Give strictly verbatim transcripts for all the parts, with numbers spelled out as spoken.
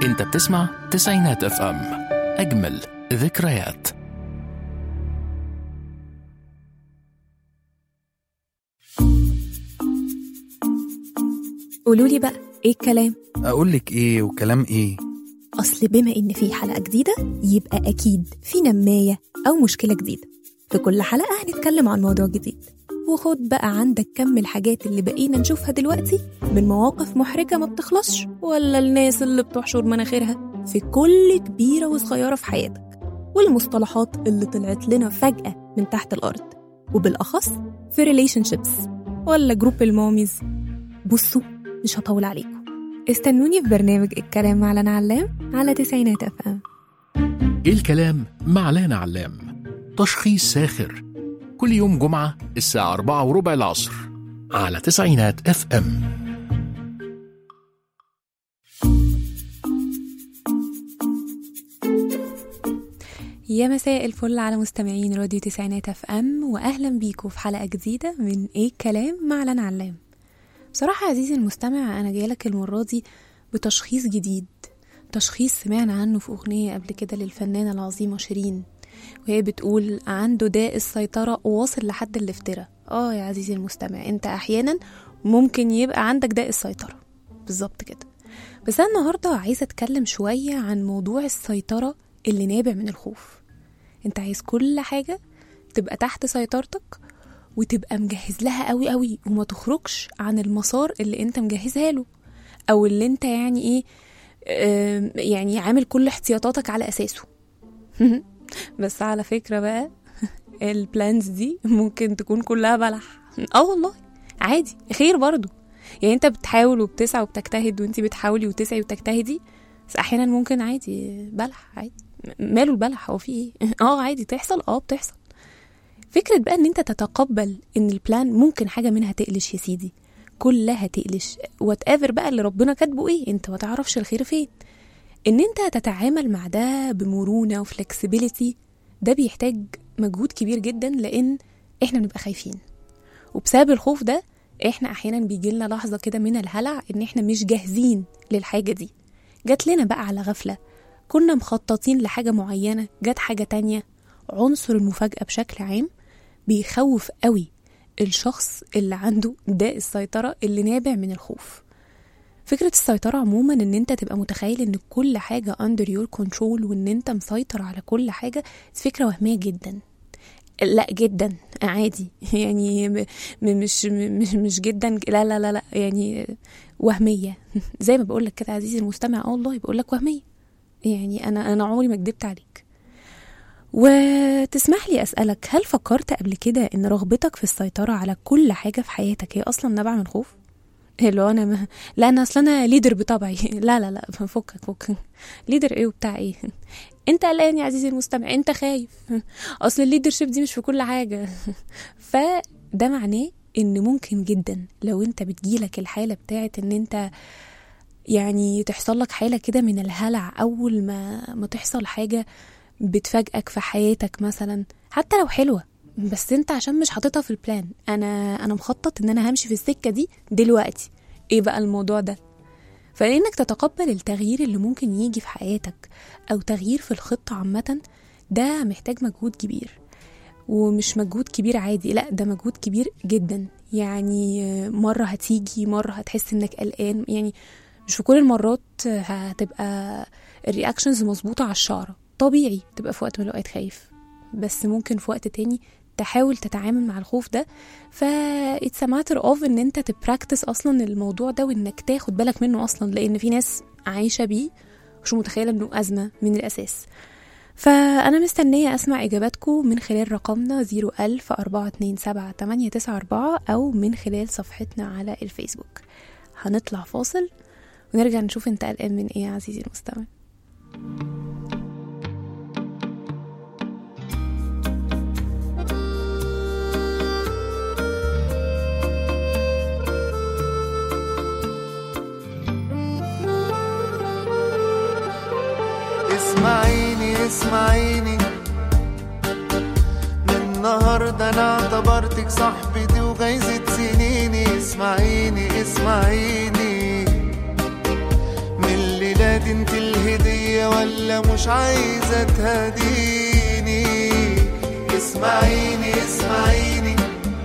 انت بتسمع تسعينات اف ام، اجمل ذكريات. قولولي بقى ايه الكلام؟ اقولك ايه وكلام ايه؟ اصل بما ان في حلقة جديدة يبقى اكيد في نماية او مشكلة جديدة. في كل حلقة هنتكلم عن موضوع جديد، وخد بقى عندك كم الحاجات اللي بقينا نشوفها دلوقتي من مواقف محرجة ما بتخلصش، ولا الناس اللي بتحشر مناخيرها في كل كبيرة وصغيرة في حياتك، والمصطلحات اللي طلعت لنا فجأة من تحت الأرض، وبالأخص في ريليشنشيبس ولا جروب الماميز. بصوا مش هطول عليكم، استنوني في برنامج الكلام مع لنا علام على تسعينات اف ام. ايه الكلام مع لنا علام، تشخيص ساخر، كل يوم جمعة الساعة أربعة وربع العصر على تسعينات اف ام. يا مساء الفل على مستمعين راديو تسعينات اف ام، واهلا بيكم في حلقة جديدة من ايه الكلام مع لنا علام. بصراحة عزيزي المستمع، أنا جايلك المرة دي بتشخيص جديد، تشخيص سمعنا عنه في أغنية قبل كده للفنانة العظيمة شيرين، وهي بتقول عنده داء السيطرة واصل لحد الافتراء. آه يا عزيزي المستمع، أنت أحيانا ممكن يبقى عندك داء السيطرة بالظبط كده. بس أنا النهاردة عايزة أتكلم شوية عن موضوع السيطرة اللي نابع من الخوف. أنت عايز كل حاجة تبقى تحت سيطرتك وتبقى مجهز لها قوي قوي، وما تخرجش عن المسار اللي انت مجهزها له، او اللي انت يعني ايه اه يعني عامل كل احتياطاتك على اساسه. بس على فكرة بقى البلانز دي ممكن تكون كلها بلح. اه والله عادي، خير برضو. يعني انت بتحاول وبتسعى وبتجتهد، وانت بتحاولي وتسعي وتجتهدي، بس احيانا ممكن عادي بلح. عادي، ماله البلح؟ هو في ايه؟ اه عادي تحصل، اه بتحصل. فكرة بقى ان انت تتقبل ان البلان ممكن حاجة منها تقلش يا سيدي، كلها تقلش، whatever بقى اللي ربنا كاتبه ايه، انت ما تعرفش الخير فين. ان انت تتعامل مع ده بمرونة وفلكسبيليتي، ده بيحتاج مجهود كبير جدا، لان احنا بنبقى خايفين، وبسبب الخوف ده احنا احيانا بيجيلنا لحظة كده من الهلع ان احنا مش جاهزين للحاجة دي. جات لنا بقى على غفلة، كنا مخططين لحاجة معينة، جات حاجة تانية. عنصر المفاجأة بشكل عام بيخوف قوي الشخص اللي عنده داء السيطرة اللي نابع من الخوف. فكرة السيطرة عموما ان انت تبقى متخيل ان كل حاجة under your control، وان انت مسيطر على كل حاجة، فكرة وهمية جدا. لا جدا عادي، يعني م- مش مش مش جدا، لا لا لا لا يعني وهمية. زي ما بقولك كده عزيزي المستمع، اه والله بقولك وهمية. يعني انا انا عمري ما كدبت عليك. وتسمح لي أسألك، هل فكرت قبل كده إن رغبتك في السيطرة على كل حاجة في حياتك هي أصلا نابعة من خوف؟ اللي أنا ما... لا أنا أصلا أنا ليدر بطبعي. لا لا لا فكك فكك، ليدر إيه وبتاع إيه؟ أنت قلقان يا عزيزي المستمع، أنت خايف، أصل الليدرشيب دي مش في كل حاجة. فده معناه إن ممكن جدا لو أنت بتجيلك الحالة بتاعت إن أنت يعني تحصل لك حالة كده من الهلع أول ما ما تحصل حاجة بتفاجئك في حياتك مثلا، حتى لو حلوة، بس انت عشان مش حاططها في البلان. انا انا مخطط ان انا همشي في السكة دي دلوقتي، ايه بقى الموضوع ده؟ فانك تتقبل التغيير اللي ممكن يجي في حياتك او تغيير في الخطة عامة، ده محتاج مجهود كبير. ومش مجهود كبير عادي، لا ده مجهود كبير جدا. يعني مرة هتيجي، مرة هتحس انك قلقان، يعني مش في كل المرات هتبقى الرياكشنز مظبوطة على الشعرة. طبيعي تبقى في وقت من الوقت خايف، بس ممكن في وقت تاني تحاول تتعامل مع الخوف ده. فا it's a matter of ان انت تبراكتس اصلا الموضوع ده، وانك تاخد بالك منه اصلا، لان في ناس عايشة بيه مش متخيلة انه ازمة من الاساس. فانا مستنية اسمع اجاباتكم من خلال رقمنا زيرو ألف أربعة اتنين سبعة تمانية تسعة أربعة او من خلال صفحتنا على الفيسبوك. هنطلع فاصل ونرجع نشوف انت قلقان من ايه يا عزيزي المستمع. اسمعيني اسمعيني، من النهاردة انا اعتبرتك صاحبتي وجايزة سنيني. اسمعيني اسمعيني، من الليلة نادي انت الهدية ولا مش عايزة تهديني؟ اسمعيني اسمعيني،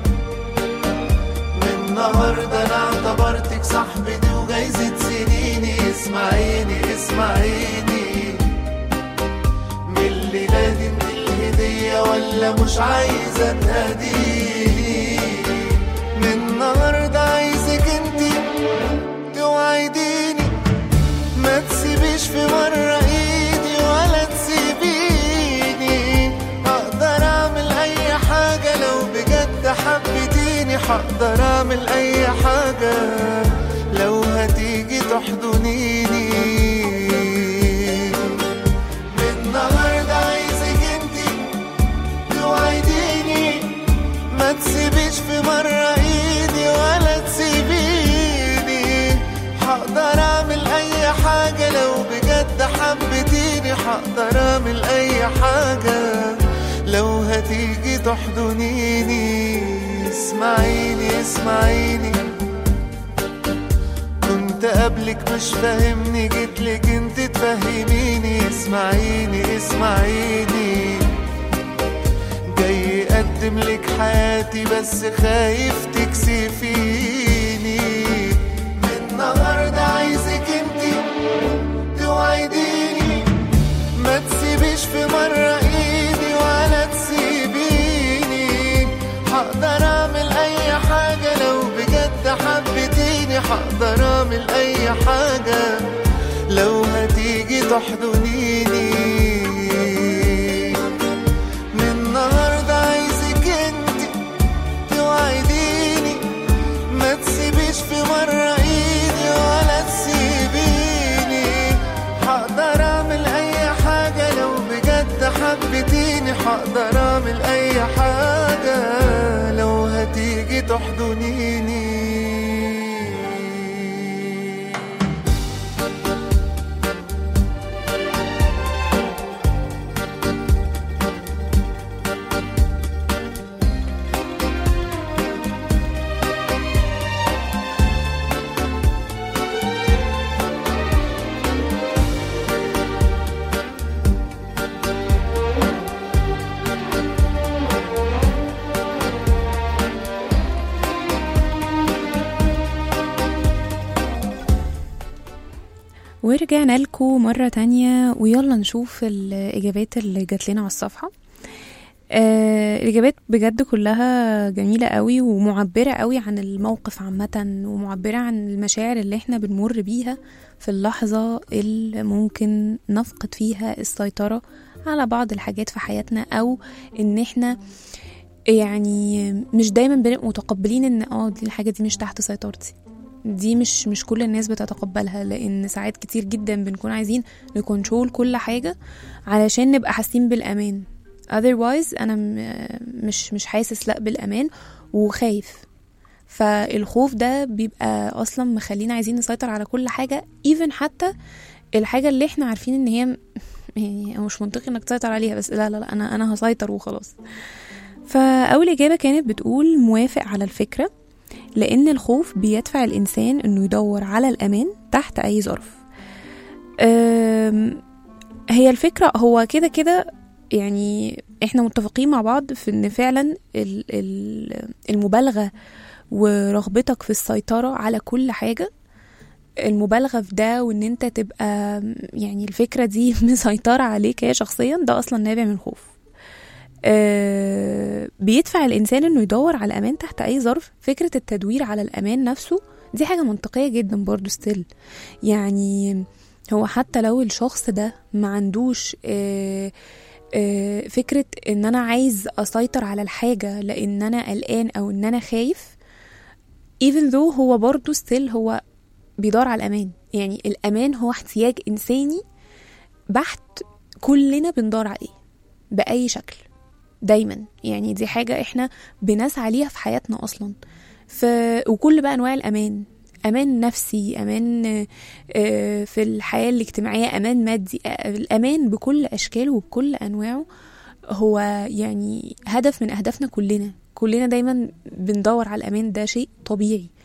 من النهاردة انا اعتبرتك صاحبتي وجايزة سنيني. اسمعيني اسمعيني، من الليلة دي انت الهدية ولا مش عايزة تهديني؟ من النهاردة عايزك انت توعديني، ما تسيبيش في مرة ايدي ولا تسيبيني. هقدر اعمل اي حاجة لو بجد حبيتيني، هقدر اعمل اي حاجة لو هتيجي تحضنيني. من النهاردة عايزك انتي توعديني، ما تسيبيش في مرة ايدي ولا تسيبيني. هقدر اعمل اي حاجة لو بجد حبيتيني، هقدر اعمل اي حاجة لو هتيجي تحضنيني. اسمعيني اسمعيني، كنت قبلك مش فاهمني، جيتلك انت تفهميني. اسمعيني اسمعيني، جاي اقدم لك حياتي بس خايف تكسفيني. من النهارده عايزك انت توعديني، ما تسيبيش في مرة ايدي ولا تسيبيني. هقدر اعمل اي حاجة لو بجد حبيتيني، هقدر اعمل اي حاجة لو هتيجي تحضنيني. من النهاردة عايزك انت توعديني، ما تسيبيش في مرة ايدي ولا تسيبيني. هقدر اعمل اي حاجة لو بجد حبيتيني، هقدر اعمل اي حاجة لو هتيجي تحضنيني. ورجعنا لكم مرة تانية، ويلا نشوف الإجابات اللي جات لنا على الصفحة. آه الإجابات بجد كلها جميلة قوي ومعبرة قوي عن الموقف عامة، ومعبرة عن المشاعر اللي احنا بنمر بيها في اللحظة اللي ممكن نفقد فيها السيطرة على بعض الحاجات في حياتنا، أو إن احنا يعني مش دايما بنبقى متقبلين إن اه دي الحاجة دي مش تحت سيطرتي. دي مش مش كل الناس بتتقبلها، لان ساعات كتير جدا بنكون عايزين نكنترول كل حاجة علشان نبقى حاسين بالامان. otherwise انا مش مش حاسس لا بالامان وخايف. فالخوف ده بيبقى اصلا مخلينا عايزين نسيطر على كل حاجة، even حتى الحاجة اللي احنا عارفين ان هي يعني مش منطقي انك تسيطر عليها، بس لا لا لا انا انا هسيطر وخلاص. فاول اجابة كانت بتقول موافق على الفكرة، لأن الخوف بيدفع الإنسان إنه يدور على الأمان تحت أي ظرف. هي الفكرة هو كده كده يعني إحنا متفقين مع بعض في إن فعلا المبالغة ورغبتك في السيطرة على كل حاجة، المبالغة في ده وإن أنت تبقى يعني الفكرة دي مسيطرة عليك هي شخصيا، ده أصلا نابع من الخوف. أه بيدفع الإنسان إنه يدور على الأمان تحت أي ظرف. فكرة التدوير على الأمان نفسه دي حاجة منطقية جدا برضو ستيل. يعني هو حتى لو الشخص ده ما عندوش أه أه فكرة إن أنا عايز أسيطر على الحاجة لأن أنا قلقان أو إن أنا خايف، even though هو برضو ستيل هو بيدور على الأمان. يعني الأمان هو احتياج إنساني بحت، كلنا بندور عليه بأي شكل دايما. يعني دي حاجة احنا بنسعى ليها في حياتنا اصلا. ف... وكل بقى انواع الامان، امان نفسي، امان في الحياة الاجتماعية، امان مادي، الامان بكل اشكاله وبكل انواعه هو يعني هدف من اهدافنا كلنا. كلنا دايما بندور على الامان، ده شيء طبيعي.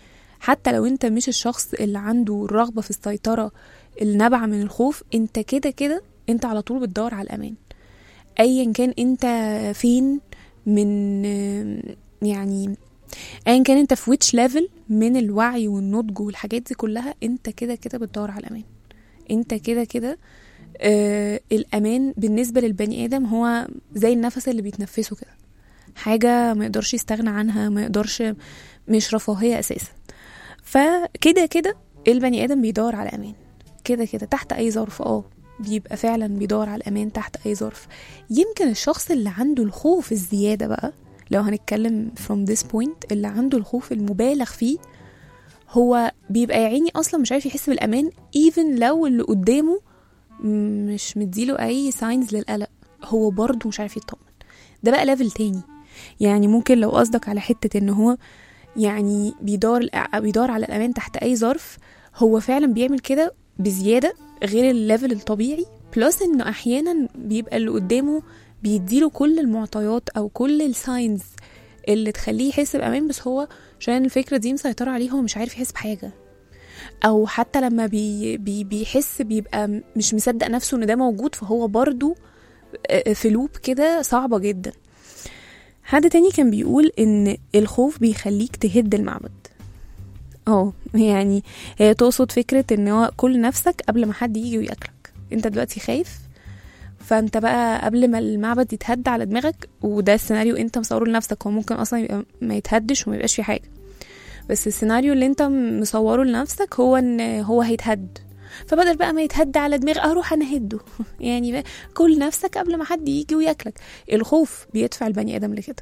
حتى لو انت مش الشخص اللي عنده الرغبة في السيطرة النابعة من الخوف، انت كده كده انت على طول بتدور على الأمان. ايا كان انت فين من يعني ايا كان انت في ويتش ليفل من الوعي والنضج والحاجات دي كلها، انت كده كده بتدور على الأمان. انت كده كده آه الأمان بالنسبة للبني آدم هو زي النفس اللي بيتنفسه كده، حاجة ما يقدرش يستغنى عنها، ما يقدرش، مش رفاهية أساسا. فكده كده البني آدم بيدور على أمان كده كده تحت أي ظرف. اه بيبقى فعلا بيدور على الأمان تحت أي ظرف. يمكن الشخص اللي عنده الخوف الزيادة بقى، لو هنتكلم from this point، اللي عنده الخوف المبالغ فيه، هو بيبقى يعيني أصلا مش عارف يحس بالأمان even لو اللي قدامه مش مديله أي signs للقلق، هو برضو مش عارف يطمن. ده بقى ليفل تاني. يعني ممكن لو قصدك على حتة إن هو يعني بيدور بيدور على الأمان تحت أي ظرف، هو فعلا بيعمل كده بزيادة غير الليفل الطبيعي. بلس إنه أحيانا بيبقى اللي قدامه بيديله كل المعطيات أو كل الساينز اللي تخليه يحس بأمان، بس هو عشان الفكرة دي مسيطرة عليه هو مش عارف يحس بحاجة. أو حتى لما بي بي بيحس بيبقى مش مصدق نفسه إن ده موجود، فهو برضو في لوب كده صعبة جدا. حد تاني كان بيقول إن الخوف بيخليك تهد المعبد. اه يعني هي تقصد فكرة إن هو كل نفسك قبل ما حد يجي ويأكلك. انت دلوقتي خايف، فانت بقى قبل ما المعبد يتهد على دماغك، وده السيناريو انت مصوره لنفسك، هو ممكن اصلا يبقى ما يتهدش وما يبقاش في حاجة، بس السيناريو اللي انت مصوره لنفسك هو ان هو هيتهد. فبدل بقى ما يتهد على دماغ اروح انا هده يعني كل نفسك قبل ما حد يجي ويأكلك. الخوف بيدفع البني ادم لكده،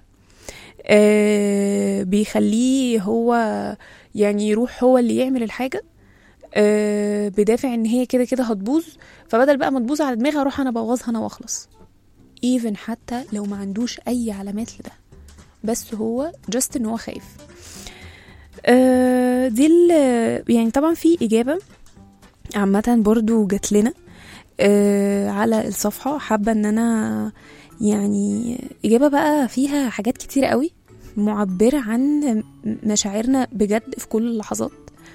آه بيخليه هو يعني يروح هو اللي يعمل الحاجة آه بدافع ان هي كده كده هتبوظ، فبدل بقى ما تبوظ على دماغي اروح انا بوظها انا واخلص. even حتى لو ما عندوش اي علامات لده، بس هو just ان هو خايف. آه دي يعني طبعا في اجابة عامة برضو جات لنا آه على الصفحة، حابة ان انا يعني اجابة بقى فيها حاجات كتيرة قوي معبرة عن مشاعرنا بجد في كل اللحظات،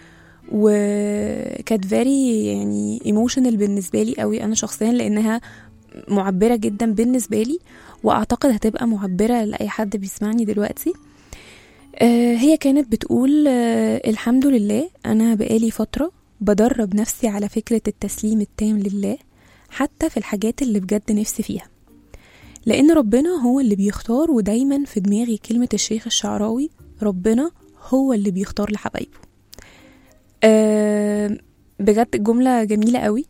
وكانت فيري يعني ايموشنال بالنسبة لي قوي انا شخصيا، لانها معبرة جدا بالنسبة لي، واعتقد هتبقى معبرة لأي حد بيسمعني دلوقتي. آه هي كانت بتقول آه الحمد لله انا بقالي فترة بدرب نفسي على فكرة التسليم التام لله حتى في الحاجات اللي بجد نفسي فيها، لأن ربنا هو اللي بيختار. ودايما في دماغي كلمة الشيخ الشعراوي، ربنا هو اللي بيختار لحبايبه. أه بجد جملة جميلة قوي.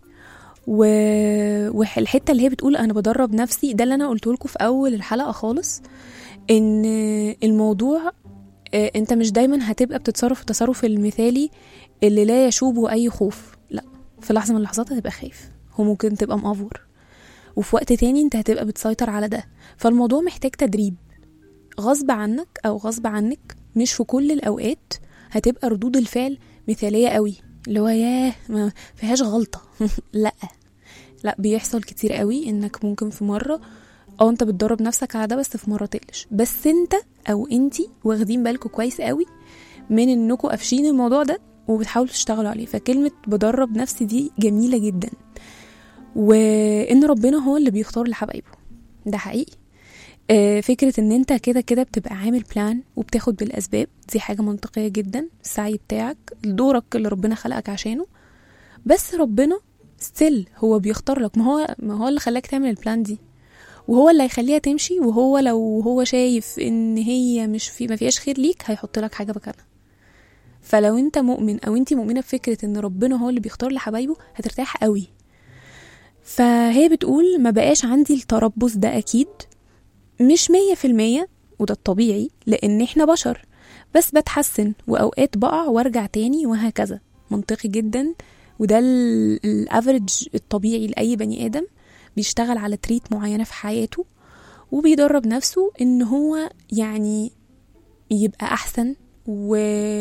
والحتة اللي هي بتقول أنا بدرب نفسي، ده اللي أنا قلته لكم في أول الحلقة خالص، إن الموضوع أه أنت مش دايما هتبقى بتتصرف التصرف المثالي اللي لا يشوبه أي خوف. لا، في لحظة من اللحظات هتبقى خايف، هو ممكن تبقى مأفور، وفي وقت تاني انت هتبقى بتسيطر على ده. فالموضوع محتاج تدريب غصب عنك او غصب عنك. مش في كل الاوقات هتبقى ردود الفعل مثالية قوي، اللي هو ياه ما فيهاش غلطة لا لا، بيحصل كتير قوي انك ممكن في مرة او انت بتدرب نفسك على ده، بس في مرة تقلش. بس انت او انتي واخدين بالكوا كويس قوي من انكوا قافشين الموضوع ده وبتحاولوا تشتغلوا عليه. فكلمة بدرب نفسي دي جميلة جدا، وان ربنا هو اللي بيختار لحبايبه، ده حقيقي. آه فكرة ان انت كده كده بتبقى عامل بلان وبتاخد بالاسباب، دي حاجة منطقية جدا. السعي بتاعك دورك اللي ربنا خلقك عشانه، بس ربنا ستيل هو بيختار لك. ما هو ما هو اللي خلاك تعمل البلان دي، وهو اللي هيخليها تمشي، وهو لو هو شايف ان هي مش في ما فيهاش خير ليك هيحط لك حاجة مكانها. فلو انت مؤمن او انتي مؤمنة بفكرة ان ربنا هو اللي بيختار لحبايبه هترتاح قوي. فهي بتقول ما بقاش عندي التربص ده أكيد، مش مية في المية، وده الطبيعي لأن احنا بشر، بس بتحسن وأوقات بقع وارجع تاني وهكذا. منطقي جدا، وده الافريج الطبيعي لأي بني آدم بيشتغل على تريت معينة في حياته وبيدرب نفسه إن هو يعني يبقى أحسن. و...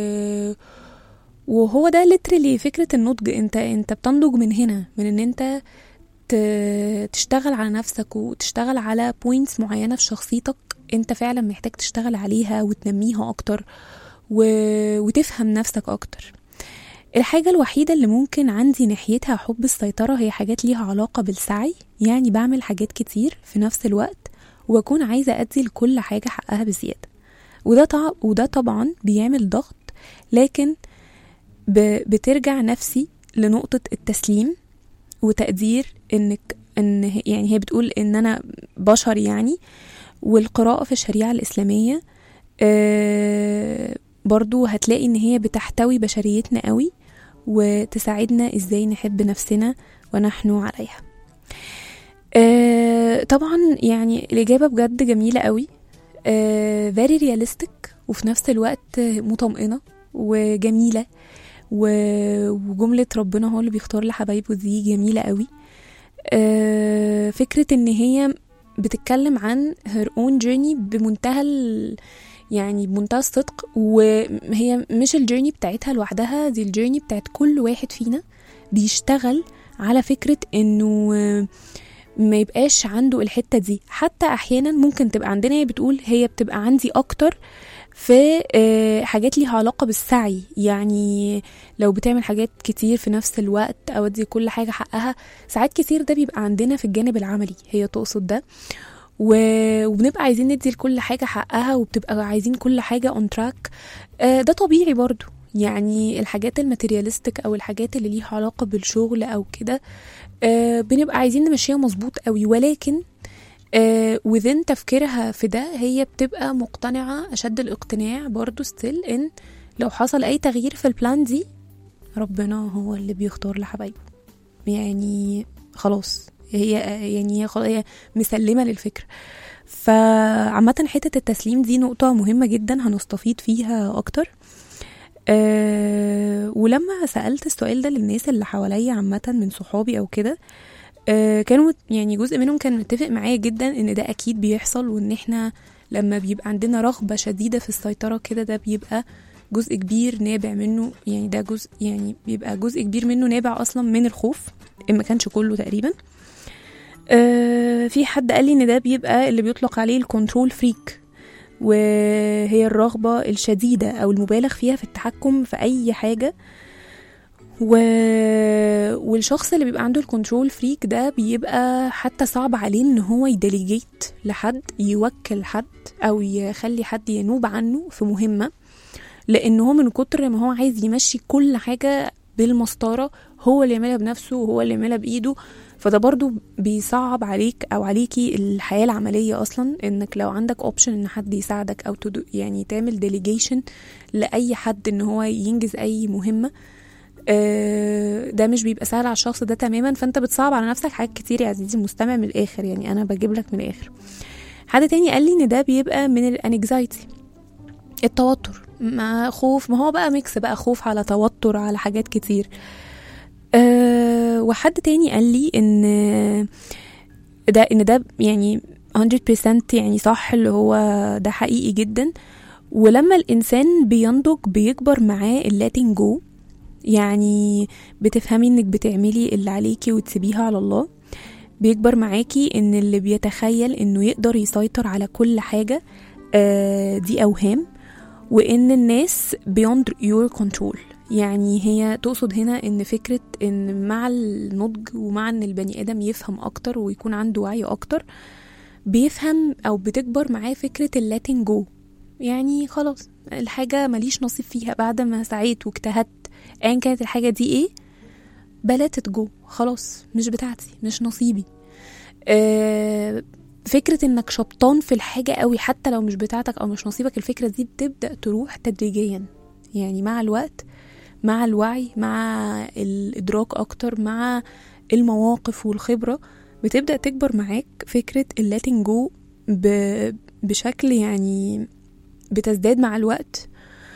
وهو ده لترلي فكرة النضج. انت انت بتنضج من هنا، من ان انت تشتغل على نفسك وتشتغل على بوينتس معينة في شخصيتك انت فعلا محتاج تشتغل عليها وتنميها اكتر و... وتفهم نفسك أكتر. الحاجة الوحيدة اللي ممكن عندي ناحيتها حب السيطرة هي حاجات ليها علاقة بالسعي، يعني بعمل حاجات كتير في نفس الوقت وبكون عايزة أدي لكل حاجة حقها بزيادة، وده, طع... وده طبعا بيعمل ضغط، لكن ب... بترجع نفسي لنقطة التسليم وتقدير إنك إن يعني هي بتقول إن أنا بشر يعني. والقراءة في الشريعة الإسلامية آه برضو هتلاقي إن هي بتحتوي بشريتنا قوي وتساعدنا إزاي نحب نفسنا ونحن عليها. آه طبعا يعني الإجابة بجد جميلة قوي، آه very realistic وفي نفس الوقت مطمئنة وجميلة، وجملة ربنا هو اللي بيختار لحبايبه دي جميلة قوي. آه فكرة ان هي بتتكلم عن her own journey بمنتهى يعني بمنتهى الصدق، وهي مش الجيرني بتاعتها لوحدها، دي الجيرني بتاعت كل واحد فينا بيشتغل على فكرة انه ما يبقاش عنده الحتة دي. حتى احيانا ممكن تبقى عندنا، هي بتقول هي بتبقى عندي اكتر في حاجات ليها علاقة بالسعي، يعني لو بتعمل حاجات كتير في نفس الوقت او دي كل حاجة حقها، ساعات كتير ده بيبقى عندنا في الجانب العملي، هي تقصد ده، وبنبقى عايزين ندي لكل حاجة حقها وبتبقى عايزين كل حاجة on track. ده طبيعي برضو، يعني الحاجات الماتيرياليستيك او الحاجات اللي ليها علاقة بالشغل او كده بنبقى عايزين نمشيها مظبوط قوي، ولكن آه وذن تفكيرها في ده هي بتبقى مقتنعة أشد الاقتناع برضو ستيل إن لو حصل أي تغيير في البلان دي ربنا هو اللي بيختار لحبايبه، يعني خلاص هي يعني هي, هي مسلمة للفكرة. فعامة حتة التسليم دي نقطة مهمة جدا هنستفيد فيها أكتر. أه ولما سألت السؤال ده للناس اللي حواليا عامة من صحابي أو كده، أه كانوا يعني جزء منهم كان متفق معايا جدا ان ده اكيد بيحصل، وان احنا لما بيبقى عندنا رغبة شديدة في السيطرة كده ده بيبقى جزء كبير نابع منه، يعني ده جزء يعني بيبقى جزء كبير منه نابع اصلا من الخوف ان ما كانش كله تقريبا. أه في حد قال لي ان ده بيبقى اللي بيطلق عليه الكنترول فريك، وهي الرغبة الشديدة او المبالغ فيها في التحكم في اي حاجة. و... والشخص اللي بيبقى عنده الكنترول فريك ده بيبقى حتى صعب عليه ان هو يديليجيت لحد، يوكل حد او يخلي حد ينوب عنه في مهمة، لان هو من كتر ما هو عايز يمشي كل حاجة بالمسطرة هو اللي يعملها بنفسه وهو اللي يعملها بايده. فده برضو بيصعب عليك او عليكي الحياة العملية اصلا، انك لو عندك اوبشن ان حد يساعدك او تدو يعني تعمل ديليجيشن لاي حد ان هو ينجز اي مهمة، ده مش بيبقى سهل على الشخص ده تماما. فانت بتصعب على نفسك حاجات كتير يا عزيزي المستمع من الاخر، يعني انا بجيب لك من الاخر. حد تاني قال لي ان ده بيبقى من الانكزايتي، التوتر، ما خوف، ما هو بقى ميكس بقى خوف على توتر على حاجات كتير. أه وحد تاني قال لي ان ده ان ده يعني مية بالمية يعني صح، اللي هو ده حقيقي جدا. ولما الانسان بينضج بيكبر معاه اللاتين جو، يعني بتفهمي انك بتعملي اللي عليكي وتسيبيها على الله. بيكبر معاكي ان اللي بيتخيل انه يقدر يسيطر على كل حاجة آه دي اوهام، وان الناس beyond your control. يعني هي تقصد هنا ان فكرة ان مع النضج ومع ان البني ادم يفهم اكتر ويكون عنده وعي اكتر، بيفهم او بتكبر معاه فكرة اللاتين جو، يعني خلاص الحاجة ماليش نصيب فيها بعد ما سعيت واجتهدت ايا كانت الحاجة دي ايه، بلاتت جو خلاص مش بتاعتي مش نصيبي. أه فكرة انك شبطان في الحاجة قوي حتى لو مش بتاعتك او مش نصيبك، الفكرة دي بتبدأ تروح تدريجيا، يعني مع الوقت مع الوعي مع الادراك اكتر مع المواقف والخبرة بتبدأ تكبر معاك فكرة اللاتين جو بشكل يعني بتزداد مع الوقت.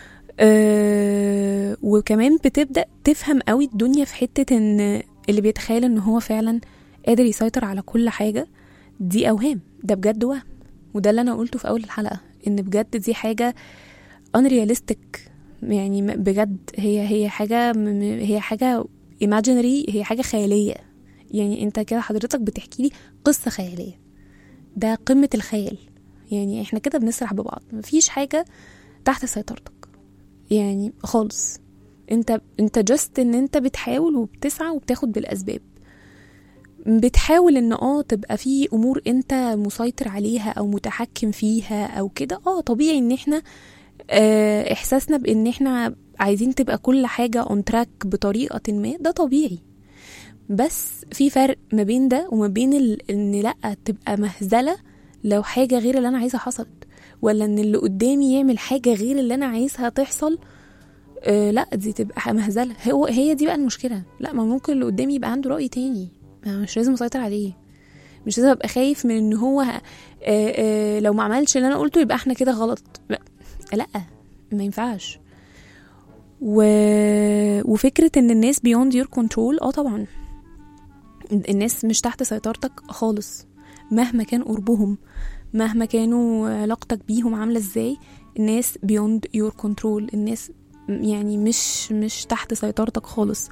أه وكمان بتبدأ تفهم قوي الدنيا في حتة ان اللي بيتخيل ان هو فعلا قادر يسيطر على كل حاجة دي اوهام، ده بجد وهم. وده اللي انا قلته في اول الحلقة ان بجد دي حاجة unrealistic، يعني بجد هي هي حاجة هي حاجة imaginary، هي حاجة خيالية. يعني انت كده حضرتك بتحكي لي قصة خيالية، ده قمة الخيال. يعني احنا كده بنسرح ببعض، مفيش حاجة تحت سيطرتك، يعني خالص. انت انت جست ان انت بتحاول وبتسعى وبتاخد بالاسباب، بتحاول ان اه تبقى في امور انت مسيطر عليها او متحكم فيها او كده. اه طبيعي ان احنا اه احساسنا بان احنا عايزين تبقى كل حاجة on track بطريقة ما، ده طبيعي. بس في فرق ما بين ده وما بين ال... ان لا تبقى مهزلة لو حاجة غير اللي انا عايزها حصلت، ولا ان اللي قدامي يعمل حاجة غير اللي انا عايزها تحصل. اه لا دي تبقى مهزلة. هو هي دي بقى المشكلة. لا ما ممكن اللي قدامي يبقى عنده رأي تاني، مش لازم اسيطر عليه، مش لازم ابقى خايف من ان هو اه اه لو ما عملش اللي انا قلته يبقى احنا كده غلط. لا, لا ما ينفعش. و... وفكرة ان الناس beyond your control، اه طبعا الناس مش تحت سيطرتك خالص، مهما كان قربهم، مهما كانوا علاقتك بيهم عاملة ازاي، الناس beyond your control، الناس يعني مش مش تحت سيطرتك خالص.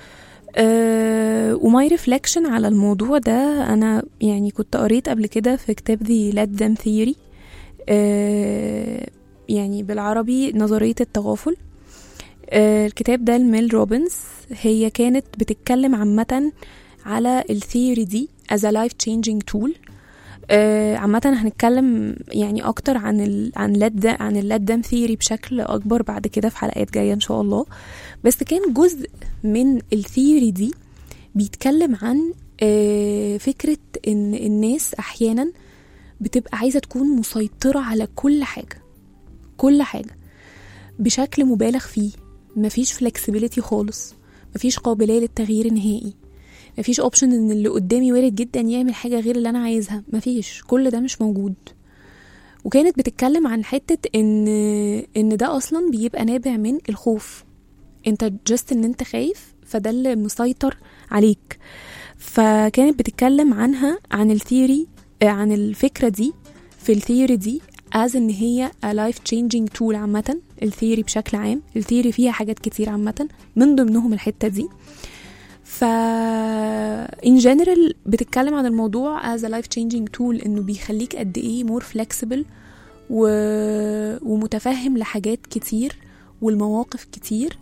أه وماي ريفلكشن على الموضوع ده، انا يعني كنت قريت قبل كده في كتاب The Let Them Theory، أه يعني بالعربي نظرية التغافل. أه الكتاب ده لميل روبنز، هي كانت بتتكلم عامة على الثيوري دي as a life changing tool. أه عامة هنتكلم يعني اكتر عن ال عن لد عن اللاد دام ثيوري بشكل اكبر بعد كده في حلقات جاية ان شاء الله. بس كان جزء من الثيوري دي بيتكلم عن أه فكرة ان الناس احيانا بتبقى عايزة تكون مسيطرة على كل حاجة، كل حاجة بشكل مبالغ فيه، مفيش flexibility خالص، مفيش قابلية للتغيير نهائي، مفيش اوبشن ان اللي قدامي وارد جدا يعمل حاجة غير اللي انا عايزها، مفيش، كل ده مش موجود. وكانت بتتكلم عن حتة ان ان ده اصلا بيبقى نابع من الخوف، انت جست ان انت خايف فده اللي مسيطر عليك. فكانت بتتكلم عنها عن الثيوري، عن الفكرة دي في الثيوري دي as ان هي a life changing tool. عامة الثيوري بشكل عام، الثيوري فيها حاجات كتير عامة من ضمنهم الحتة دي. ف in general بتتكلم عن الموضوع as a life changing tool، انه بيخليك قد ايه more flexible و... ومتفهم لحاجات كتير والمواقف كتير.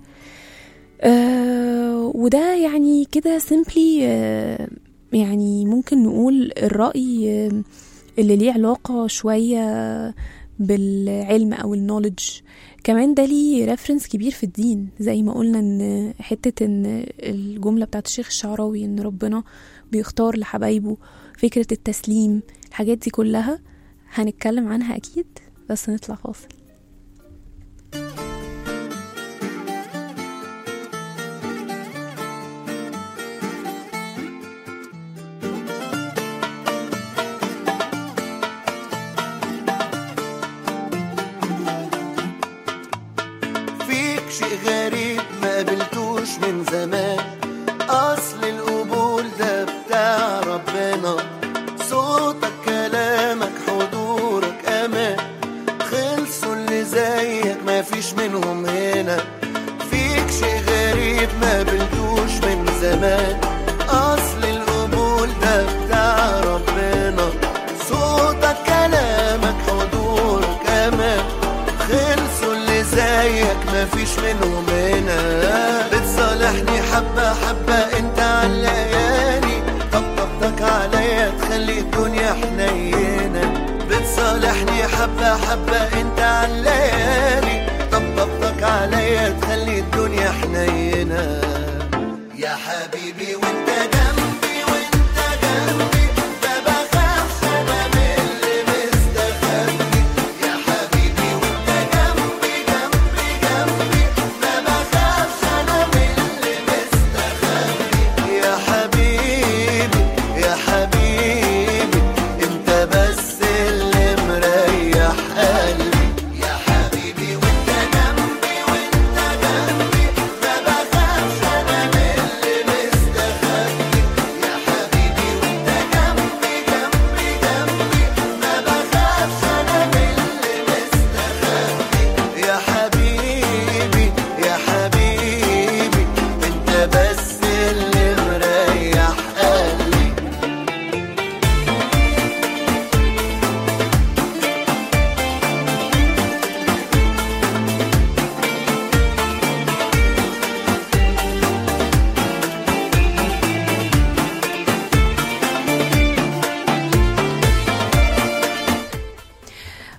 أه وده يعني كده simply أه يعني ممكن نقول الرأي أه اللي ليه علاقة شوية بالعلم او النولج. كمان ده ليه ريفرنس كبير في الدين، زي ما قلنا ان حتة ان الجملة بتاعت الشيخ الشعراوي ان ربنا بيختار لحبايبه، فكرة التسليم، الحاجات دي كلها هنتكلم عنها اكيد. بس نطلع فاصل. شيء غريب ما قابلتوش من زمان، أصل القبول ده بتاع ربنا، صوتك كلامك حضورك أمان، خلصوا اللي زيك ما فيش منهم هنا. فيك شيء غريب ما قابلتوش من زمان، أصل القبول ده بتاع ربنا، صوتك كلامك حضورك أمان، خلصوا اللي زيك ما فيش منهم هنا. بتصالحني حبة حبة انت عالليالي، طبطبتك عليا تخلي الدنيا حنينة. بتصالحني حبة حبة انت عالليالي، طبطبتك عليا تخلي الدنيا حنينة. يا حبيبي وانت جنبي وانت جنبي ما بخافش انا من اللي مستخبي. يا حبيبي وانت جنبي جنبي جنبي ما بخافش انا من اللي مستخبي. يا حبيبي يا حبيبي انت بس اللي مريح قلبي. يا حبيبي وانت جنبي وانت جنبي ما بخافش انا من اللي مستخبي.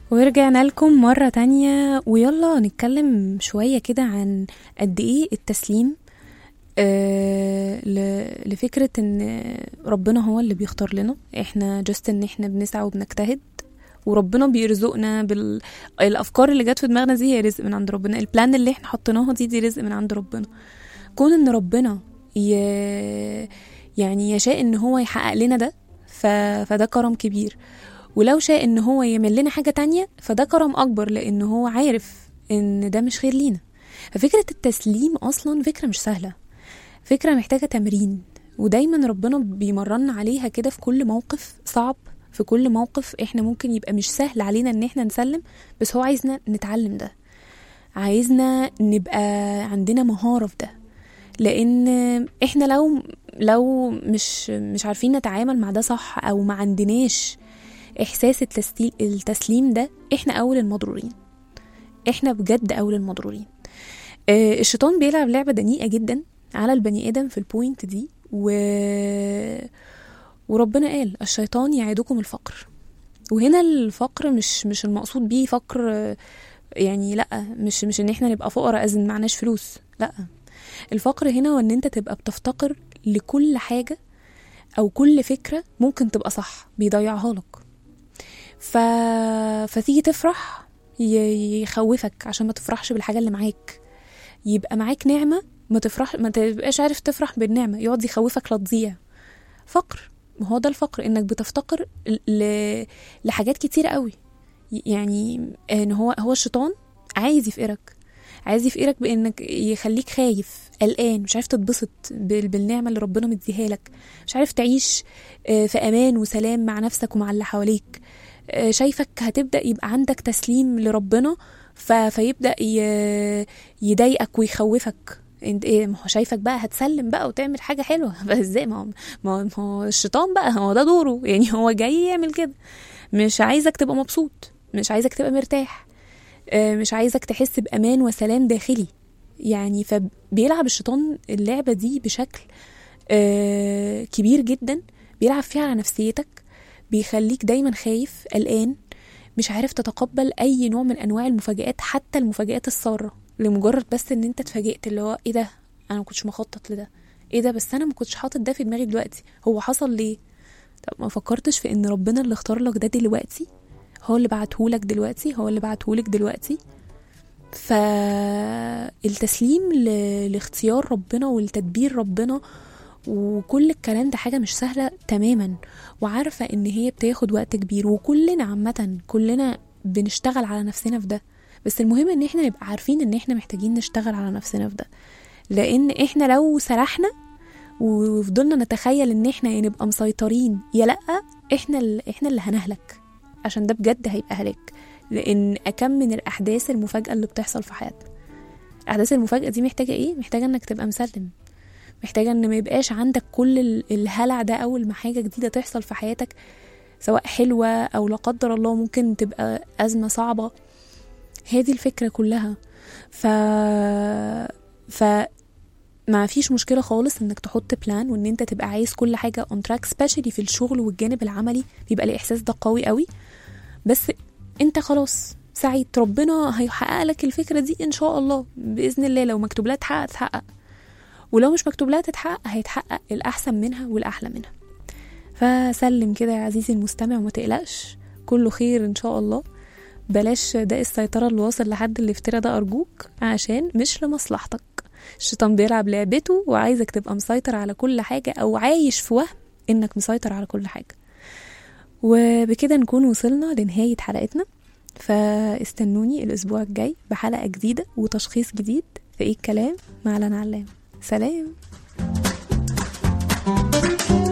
ورجعنا لكم مرة تانية، ويلا نتكلم شوية كده عن قد ايه التسليم آه لفكرة ان ربنا هو اللي بيختار لنا، احنا جست ان احنا بنسعى وبنجتهد وربنا بيرزقنا بالافكار اللي جت في دماغنا دي، هي رزق من عند ربنا. البلان اللي احنا حطيناها دي دي رزق من عند ربنا. كون ان ربنا ي... يعني يشاء ان هو يحقق لنا ده ف... فده كرم كبير، ولو شاء ان هو يعمل لنا حاجة تانية فده كرم اكبر، لان هو عارف ان ده مش خير لينا. ففكرة التسليم اصلا فكرة مش سهلة، فكرة محتاجة تمرين، ودايما ربنا بيمرنا عليها كده في كل موقف صعب، في كل موقف احنا ممكن يبقى مش سهل علينا ان احنا نسلم، بس هو عايزنا نتعلم ده، عايزنا نبقى عندنا مهارة في ده. لان احنا لو لو مش مش عارفين نتعامل مع ده صح، او ما عندناش احساس التسليم ده، احنا اول المضرورين، احنا بجد اول المضرورين. اه الشيطان بيلعب لعبة دنيئة جدا على البني ادم في البوينت دي، و وربنا قال الشيطان يعدكم الفقر. وهنا الفقر مش مش المقصود بيه فقر يعني، لا مش مش ان احنا نبقى فقراء اذن معناش فلوس، لا. الفقر هنا وان انت تبقى بتفتقر لكل حاجة او كل فكرة ممكن تبقى صح بيضيعها لك. ف... فتيجي تفرح يخوفك عشان ما تفرحش بالحاجة اللي معاك، يبقى معاك نعمة ما تفرح، ما تبقاش عارف تفرح بالنعمة، يقعد يخوفك لا تضيع. فقر، ما هو ده الفقر، انك بتفتقر ل... لحاجات كتير قوي. يعني ان هو هو الشيطان عايز يفقرك، عايز يفقرك بانك يخليك خايف قلقان، مش عارف تتبسط بالنعمة اللي ربنا مديها لك، مش عارف تعيش في امان وسلام مع نفسك ومع اللي حواليك. شايفك هتبدأ يبقى عندك تسليم لربنا ف... فيبدأ ي... يضايقك ويخوفك. انت ايه، ما هو شايفك بقى هتسلم بقى وتعمل حاجة حلوة، بس ازاي؟ ما هو ما هو الشيطان بقى هو ده دوره، يعني هو جاي يعمل كده، مش عايزك تبقى مبسوط، مش عايزك تبقى مرتاح، مش عايزك تحس بأمان وسلام داخلي يعني. فبيلعب الشيطان اللعبة دي بشكل كبير جدا، بيلعب فيها على نفسيتك، بيخليك دايما خايف قلقان، مش عارف تتقبل اي نوع من انواع المفاجآت، حتى المفاجآت السارة، لمجرد بس ان انت اتفاجئت، اللي هو ايه ده، انا ما كنتش مخطط لده، ايه ده، بس انا ما كنتش حاطط ده في دماغي دلوقتي، هو حصل ليه؟ طب ما فكرتش في ان ربنا اللي اختار لك ده دلوقتي، هو اللي بعتهولك دلوقتي، هو اللي بعتهولك دلوقتي. فالتسليم ل... لاختيار ربنا والتدبير ربنا وكل الكلام ده حاجة مش سهلة تماما، وعارفة ان هي بتاخد وقت كبير، وكلنا عامة كلنا بنشتغل على نفسنا في ده. بس المهم ان احنا نبقى عارفين ان احنا محتاجين نشتغل على نفسنا في ده، لان احنا لو سرحنا وفضلنا نتخيل ان احنا يا نبقى مسيطرين يا لأ، احنا اللي احنا اللي هنهلك، عشان ده بجد هيبقى هلاك. لان اكم من الاحداث المفاجئة اللي بتحصل في حياتنا، الاحداث المفاجئة دي محتاجة ايه؟ محتاجة انك تبقى مسلم، محتاجة ان ما يبقاش عندك كل الهلع ده اول ما حاجة جديدة تحصل في حياتك، سواء حلوة او لا قدر الله ممكن تبقى ازمة صعبة. هذه الفكرة كلها. ف ف ما فيش مشكلة خالص انك تحط بلان، وان انت تبقى عايز كل حاجة on track، especially في الشغل والجانب العملي بيبقى الاحساس ده قوي قوي. بس انت خلاص سعيد، ربنا هيحقق لك الفكرة دي ان شاء الله بإذن الله. لو مكتوب لها تحقق تحقق، ولو مش مكتوب لها تتحقق هيتحقق الأحسن منها والأحلى منها. فسلم كده يا عزيزي المستمع وما تقلقش، كله خير إن شاء الله. بلاش ده السيطرة اللي واصل لحد اللي افترى ده أرجوك، عشان مش لمصلحتك. الشيطان بيلعب لعبته وعايزك تبقى مسيطر على كل حاجة، أو عايش في وهم إنك مسيطر على كل حاجة. وبكده نكون وصلنا لنهاية حلقتنا، فاستنوني الأسبوع الجاي بحلقة جديدة وتشخيص جديد في إيه الكلام مع لنا علام. سلام.